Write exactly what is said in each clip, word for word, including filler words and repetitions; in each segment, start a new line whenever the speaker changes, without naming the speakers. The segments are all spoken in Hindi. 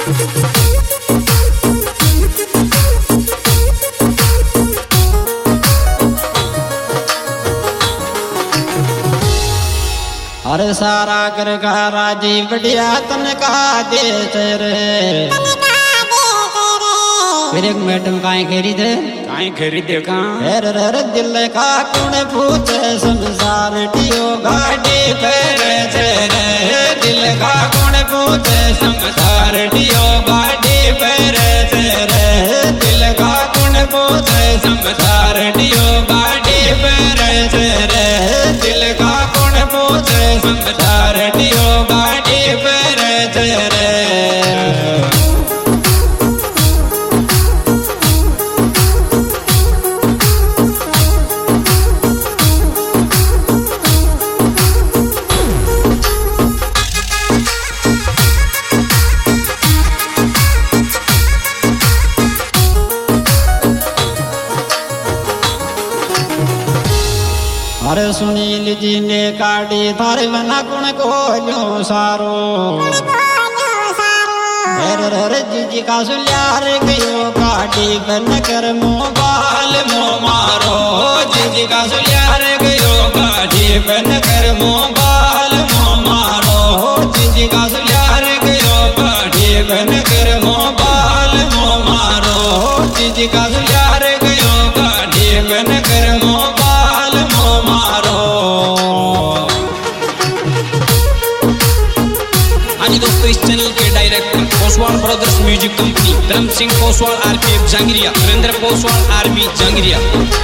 अरे सारा कर का राजी बढ़िया तन का दे रे फिर एक मैडम काहे खेरी थे
काहे खेरी दे का
हेर हर दिल का कौन पूछे संसार डियो गाड़ी फेरे रे दिल का कौन पूछे संसार डियो गाड़ी फेरे रे दिल का कौन पूछे संसार डियो गाड़ी फेरे रे दिल का कौन पूछे संसार डियो गाड़ी फेरे रे अरे सुनील जी ने काटी थारे बना गुण को लो सारो अरे जी का सुल्यार गयो काटी बन कर मोबाइल मो मारो जी का सुल्यार गयो काटी बन कर मोबाइल मो मारो जी का सुल्यार गयो काटी बन कर मोबाइल मो मारो जी का सुल्यार गयो काटी बन कर मोबाइल मो मारो।
हाँ जी दोस्तों, इस चैनल के director Poswal brothers music company, Dharam Singh Poswal RPF Jangaria, Surendra Poswal army Jangaria.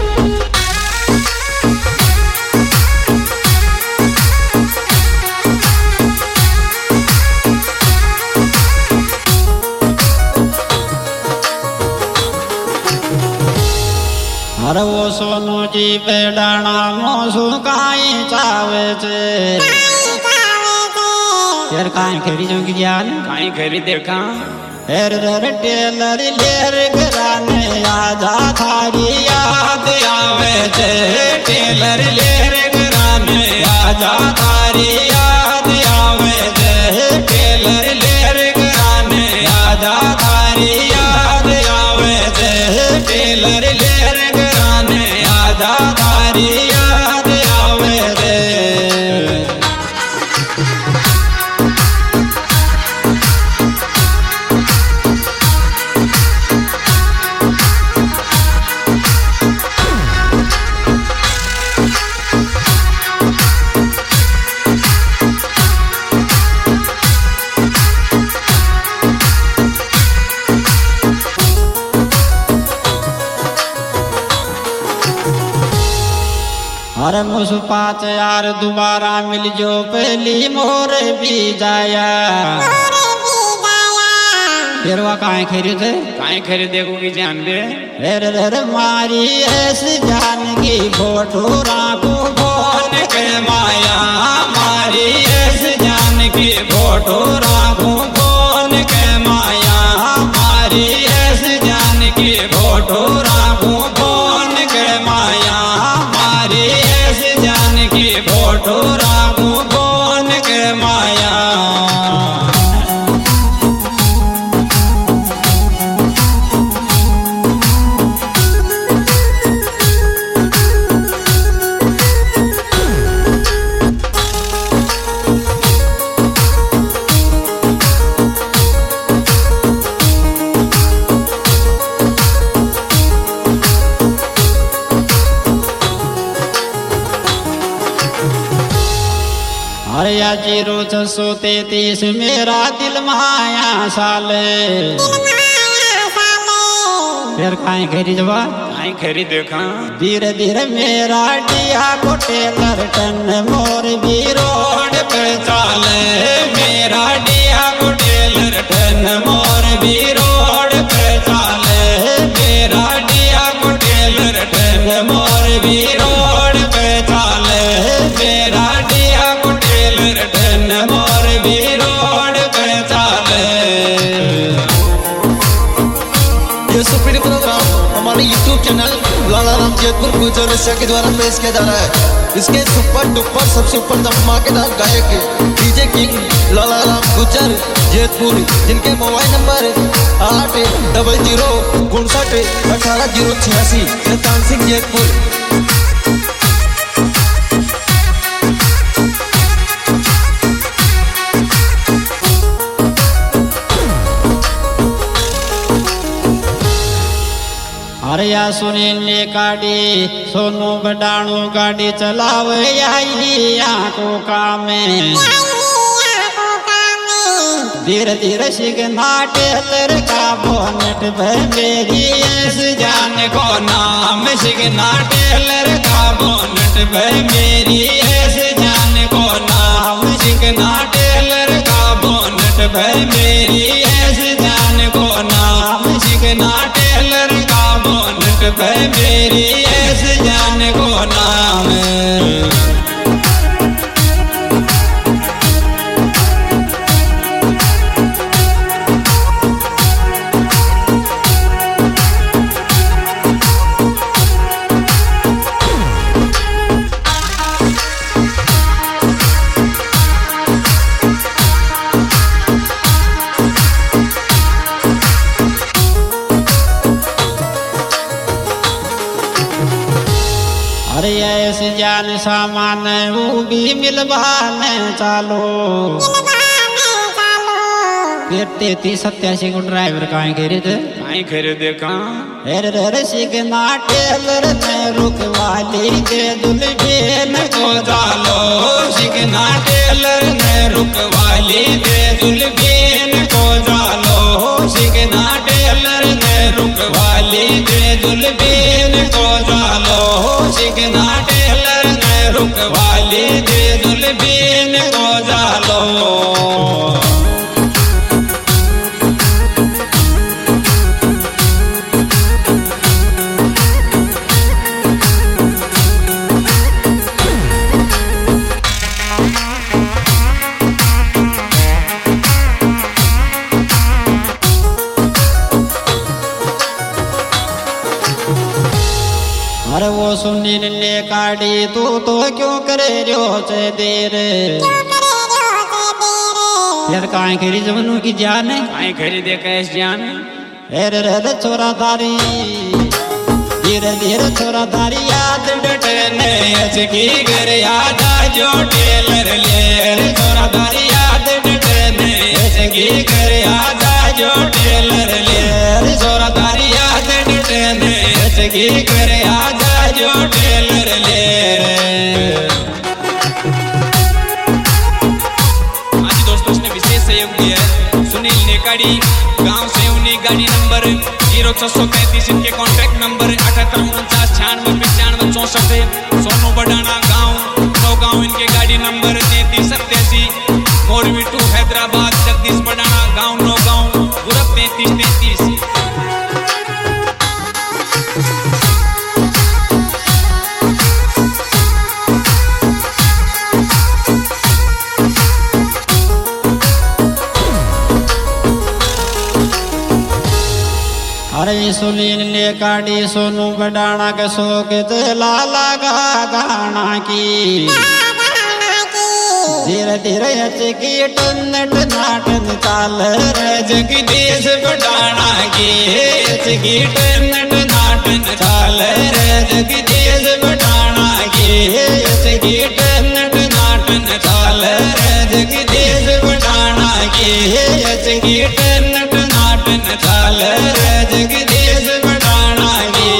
अरे वो सोनू जी पेड़ाना मोसू काई चावे छे यार काई खेरी जोगी जान
काई खेरी देखा
हेर हर टेलर लेर घराने आजा थारी याद आवे छे टेलर लेर घराने आजा थारी याद आवे छे टेलर लेर घराने आजा थारी याद आवे छे टेलर लेर घराने आजा थारी याद आवे रे। अरे मुझ पाँच यार दोबारा मिल जो पहली मोर भी जाया फिर वह काहे खेरी थे
काहे खेरी देखोगी जान दे
हेर हर मारी ऐसी जान की फोटो राखो फोन के माया मारी ऐसी जान की फोटो राखो फोन के माया मारी ऐसी जान की फोटो राखो फोन के माया मारी ऐसी जान की फोटो राखो फोन के माया। अरे या जीरो छसो तैतीस मेरा दिल माया साले फिर काहे खेरी जवा
काहे खेरी देखा
धीरे धीरे मेरा डिया को टेलर टन मोर भी रोड पे चाले मेरा डिया को टेलर टन मोर भी रोड पे चाले मेरा डिया को टेलर टन मोर भी रोड पे चाले मेरा डिया को टेलर टन मोर भी रोड पे चाले।
ये सुपीड प्रोग्राम हमारे यूट्यूब चैनल लाला राम जयपुर गुजर के द्वारा पेश किया जा रहा है। इसके सुपर डुपर सबसे ऊपर धमाकेदार गायक डीजे किंग लाला राम गुजर जयपुर, जिनके मोबाइल नंबर आठ डबल जीरो उनसठ अठारह जीरो छियासी शैतान सिंह जयपुर।
अरे या सुनील ने गाड़ी सोनू बडाणू गाड़ी चलावे आई आंखों काम धीरे धीरे सीखना टेलर का बोनट मेरी ऐस जान को नाम सीखना टेलर का बोनट मेरी ऐस जान को नाम सीखना टेलर का बोनट मेरी ऐस जान को नाम सीखना टेलर का बोनट मेरी ऐस जान को नाम। अरे ऐसे जान सामान वो भी मिलवाने चालो तैतीस सत्यासी को ड्राइवर कहाँ खरीद कहीं खरीद कहाँ अरे सीखना टेलर ने रुकवाली के दुल्हन को डालो सीखना टेलर ने रुकवाली के दुल्हन को डालो सीखना टेलर ने रुकवाली के दुल्हन को डालो सीखना टेलर ने रुकवाली के दुल्हन को डालो। अरे वो सुनील ने गाड़ी तू तो क्यों करे रो से देर यार काहे खरी जमनू की जान है काहे खरी दे कैस जान अरे रे छोरा दारी धीरे धीरे छोरा दारी याद डटने असकी घर याद जो टेलर ले छोरा दारी याद डटने असकी घर याद जो टेलर ले छोरा दारी याद डटने असकी घर याद जो टेलर ले।
आज दोस्तों इसने विशेष सहयोग दिया है सुनील नेकाड़ी गांव से उन्हीं गाड़ी नंबर जीरो छह सौ पैंतीस इनके कॉन्टैक्ट नंबर अठहत्तर उनचास छियानवे पचानवे चौसठ सोनू बडाना गाँव नौ गाँव इनके गाड़ी नंबर तैतीस सत्यासी मोरवी टू हैदराबाद जगदीश बडाना गाँव नौ गाँव गुरब तैतीस तैतीस।
अरे सुनील ने गाड़ी सोनू बडाना के सो के लाला गा गाना की धीरे धीरे अचकी टन टनाटन चाल रे जगदीश बडाना की अचकी टन टनाटन चाल रे जगदीश बडाना की अचकी टन टनाटन चाल रे जगदीश बडाना की अचकी टन टनाटन चाल रे जगदीश बडाना की।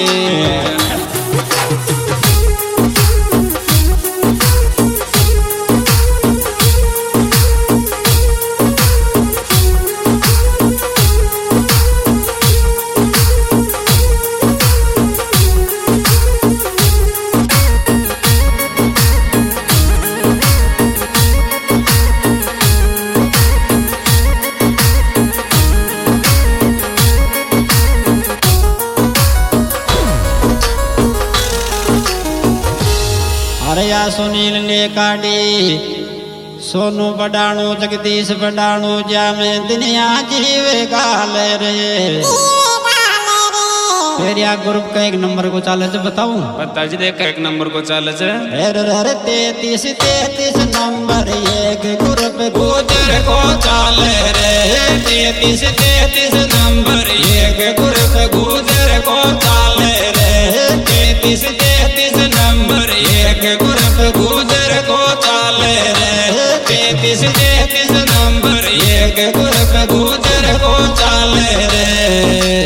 अरे या सुनील ने गाड़ी सोनू बडाणू जगदीश बडाणू जा में दुनिया जीवे गाल रे फिर या ग्रुप का एक नंबर को चाले से बताऊं
बता जी देख एक नंबर को चाले से
अरे तैतीस तैतीस नंबर एक ग्रुप गुजर को चाले रे तैतीस तैतीस नंबर एक ग्रुप गुजर को चाले रे तैतीस तैतीस नंबर एक ग्रुप गुजर को चाले रे तैतीस तैतीस नंबर एक ग्रुप गुजर को चाले रे